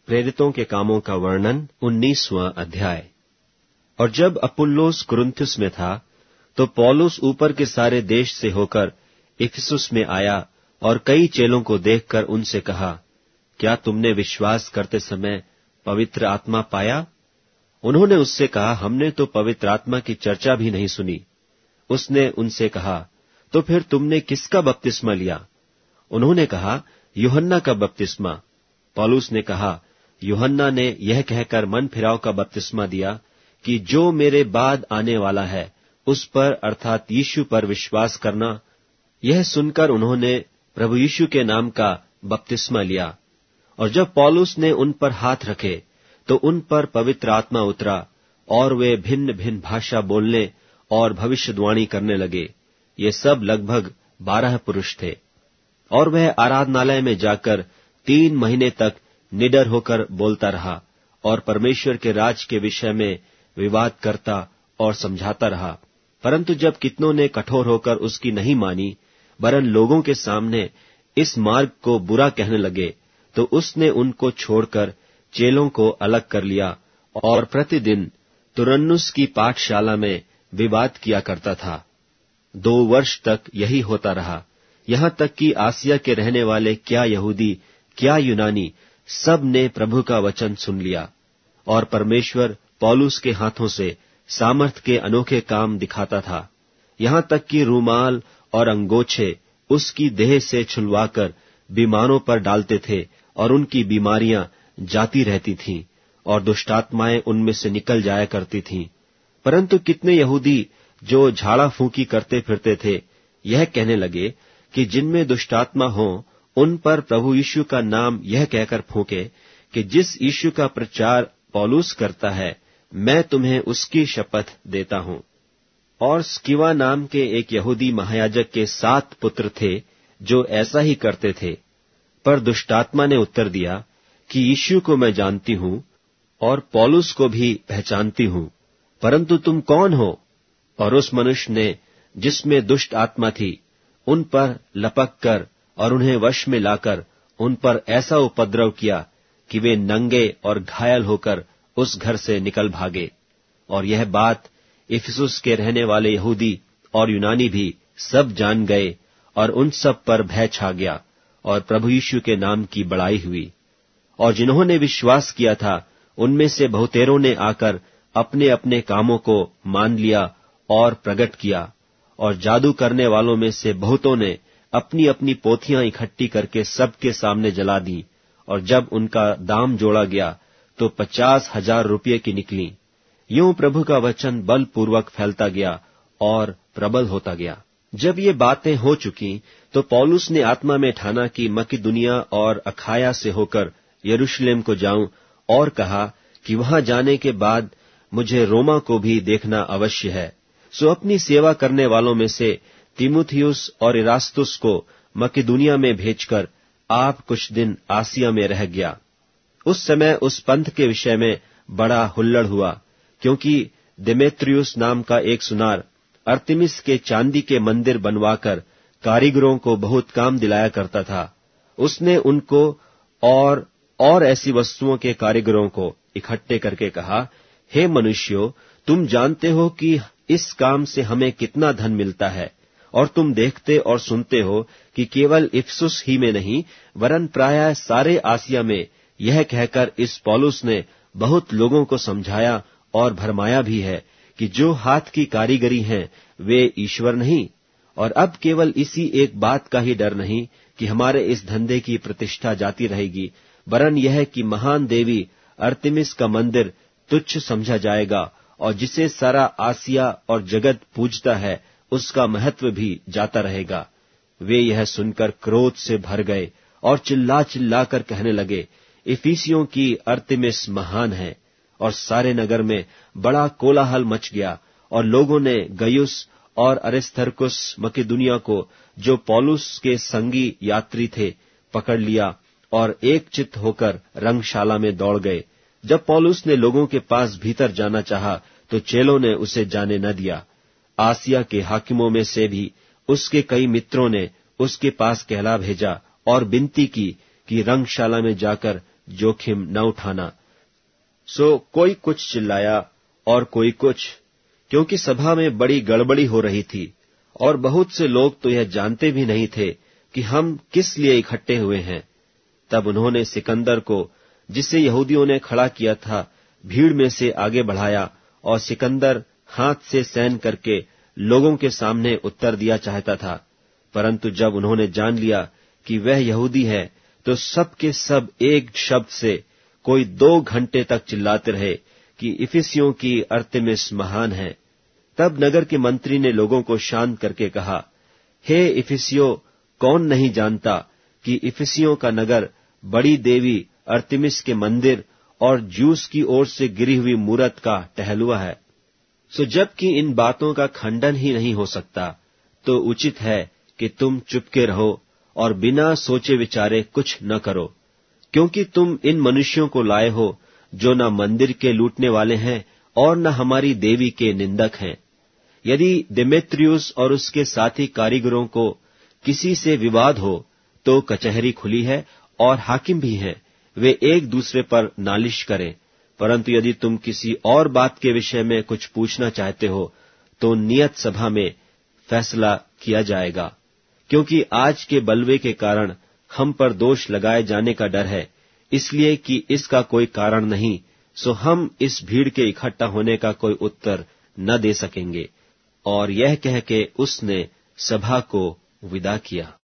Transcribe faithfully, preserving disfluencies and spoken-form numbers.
प्रेरितों के कामों का वर्णन, उन्नीसवां अध्याय। और जब अपुल्लोस कुरिन्थुस में था, तो पौलुस ऊपर के सारे देश से होकर इफिसुस में आया और कई चेलों को देखकर उनसे कहा, क्या तुमने विश्वास करते समय पवित्र आत्मा पाया? उन्होंने उससे कहा, हमने तो पवित्र आत्मा की चर्चा भी नहीं सुनी। उसने उनसे कहा, तो फिर तुमने किसका बपतिस्मा लिया? उन्होंने कहा, यूहन्ना का बपतिस्मा। पौलुस ने कहा, यूहन्ना ने यह कहकर मन फिराव का बपतिस्मा दिया कि जो मेरे बाद आने वाला है उस पर अर्थात यीशु पर विश्वास करना। यह सुनकर उन्होंने प्रभु यीशु के नाम का बपतिस्मा लिया। और जब पौलुस ने उन पर हाथ रखे तो उन पर पवित्र आत्मा उतरा और वे भिन्न भिन्न भाषा बोलने और भविष्यवाणी करने लगे। ये सब लगभग बारह पुरुष थे। और वह आराधनालय में जाकर तीन महीने तक निडर होकर बोलता रहा और परमेश्वर के राज के विषय में विवाद करता और समझाता रहा। परंतु जब कितनों ने कठोर होकर उसकी नहीं मानी, वरन लोगों के सामने इस मार्ग को बुरा कहने लगे, तो उसने उनको छोड़कर चेलों को अलग कर लिया और प्रतिदिन तुरन्नुस की पाठशाला में विवाद किया करता था। दो वर्ष तक यही होता रहा, यहाँ तक कि आसिया के रहने वाले क्या यहूदी क्या यूनानी सब ने प्रभु का वचन सुन लिया। और परमेश्वर पौलुस के हाथों से सामर्थ के अनोखे काम दिखाता था, यहाँ तक कि रूमाल और अंगोछे उसकी देह से छुलवाकर बीमारों पर डालते थे और उनकी बीमारियां जाती रहती थीं और दुष्टात्माएं उनमें से निकल जाया करती थीं। परंतु कितने यहूदी जो झाड़ा फूंकी करते फिरते थे, यह कहने लगे कि जिनमें दुष्टात्मा हो उन पर प्रभु यीशु का नाम यह कहकर फूंके कि जिस यीशु का प्रचार पौलुस करता है, मैं तुम्हें उसकी शपथ देता हूं। और स्किवा नाम के एक यहूदी महायाजक के सात पुत्र थे जो ऐसा ही करते थे। पर दुष्टात्मा ने उत्तर दिया कि यीशु को मैं जानती हूं और पौलुस को भी पहचानती हूं, परंतु तुम कौन हो? और उस मनुष्य ने, जिसमें दुष्ट आत्मा थी, उन पर लपक कर और उन्हें वश में लाकर उन पर ऐसा उपद्रव किया कि वे नंगे और घायल होकर उस घर से निकल भागे। और यह बात इफिसुस के रहने वाले यहूदी और यूनानी भी सब जान गए और उन सब पर भय छा गया और प्रभु यीशु के नाम की बड़ाई हुई। और जिन्होंने विश्वास किया था, उनमें से बहुतेरों ने आकर अपने अपने कामों को मान लिया और प्रकट किया। और जादू करने वालों में से बहुतों ने अपनी अपनी पोथियां इकट्ठी करके सबके सामने जला दी। और जब उनका दाम जोड़ा गया तो पचास हजार रुपये की निकली। यूं प्रभु का वचन बलपूर्वक फैलता गया और प्रबल होता गया। जब ये बातें हो चुकी तो पौलुस ने आत्मा में ठाना कि मकिदुनिया और अखाया से होकर यरूशलेम को जाऊं, और कहा कि वहां जाने के बाद मुझे रोमा को भी देखना अवश्य है। सो अपनी सेवा करने वालों में से तीमुथियुस और इरास्तुस को मकिदुनिया में भेजकर आप कुछ दिन आसिया में रह गया। उस समय उस पंथ के विषय में बड़ा हुल्लड़ हुआ, क्योंकि देमेत्रियुस नाम का एक सुनार अर्तिमिस के चांदी के मंदिर बनवाकर कारीगरों को बहुत काम दिलाया करता था। उसने उनको और और ऐसी वस्तुओं के कारीगरों को इकट्ठे करके कहा, हे मनुष्यों, तुम जानते हो कि इस काम से हमें कितना धन मिलता है, और तुम देखते और सुनते हो कि केवल इफिसुस ही में नहीं, वरन प्रायः सारे आसिया में यह कहकर इस पौलुस ने बहुत लोगों को समझाया और भरमाया भी है कि जो हाथ की कारीगरी हैं वे ईश्वर नहीं। और अब केवल इसी एक बात का ही डर नहीं कि हमारे इस धंधे की प्रतिष्ठा जाती रहेगी, वरन यह कि महान देवी अर्तिमिस का मंदिर तुच्छ समझा जाएगा, और जिसे सारा आसिया और जगत पूजता है उसका महत्व भी जाता रहेगा। वे यह सुनकर क्रोध से भर गए और चिल्ला चिल्ला कर कहने लगे, इफिसियों की अर्तिमिस महान है। और सारे नगर में बड़ा कोलाहल मच गया, और लोगों ने गयुस और अरिस्तर्कुस मकिदुनिया को, जो पौलुस के संगी यात्री थे, पकड़ लिया और एक चित्त होकर रंगशाला में दौड़ गए। जब पौलुस ने लोगों के पास भीतर जाना चाहा तो चेलों ने उसे जाने न दिया। आसिया के हाकिमों में से भी उसके कई मित्रों ने उसके पास कहला भेजा और विनती की कि रंगशाला में जाकर जोखिम न उठाना। सो कोई कुछ चिल्लाया और कोई कुछ, क्योंकि सभा में बड़ी गड़बड़ी हो रही थी और बहुत से लोग तो यह जानते भी नहीं थे कि हम किस लिए इकट्ठे हुए हैं। तब उन्होंने सिकंदर को, जिसे यहूदियों ने खड़ा किया था, भीड़ में से आगे बढ़ाया और सिकंदर हाथ से सैन करके लोगों के सामने उत्तर दिया चाहता था। परंतु जब उन्होंने जान लिया कि वह यहूदी है, तो सब के सब एक शब्द से कोई दो घंटे तक चिल्लाते रहे कि इफिसियों की अर्थमिस महान है। तब नगर के मंत्री ने लोगों को शांत करके कहा, हे इफिसियों, कौन नहीं जानता कि इफिसियों का नगर बड़ी देवी अर्थमिस के मंदिर और ज्यूस की ओर से गिरी हुई मूरत का टहलुआ है। सो जबकि इन बातों का खंडन ही नहीं हो सकता, तो उचित है कि तुम चुपके रहो और बिना सोचे विचारे कुछ न करो, क्योंकि तुम इन मनुष्यों को लाए हो जो न मंदिर के लूटने वाले हैं और न हमारी देवी के निंदक हैं। यदि देमेत्रियुस और उसके साथी कारीगरों को किसी से विवाद हो, तो कचहरी खुली है और हाकिम भी हैं, वे एक दूसरे पर नालिश करें। परंतु यदि तुम किसी और बात के विषय में कुछ पूछना चाहते हो, तो नियत सभा में फैसला किया जाएगा, क्योंकि आज के बलवे के कारण हम पर दोष लगाए जाने का डर है, इसलिए कि इसका कोई कारण नहीं, सो हम इस भीड़ के इकट्ठा होने का कोई उत्तर न दे सकेंगे। और यह कह के उसने सभा को विदा किया।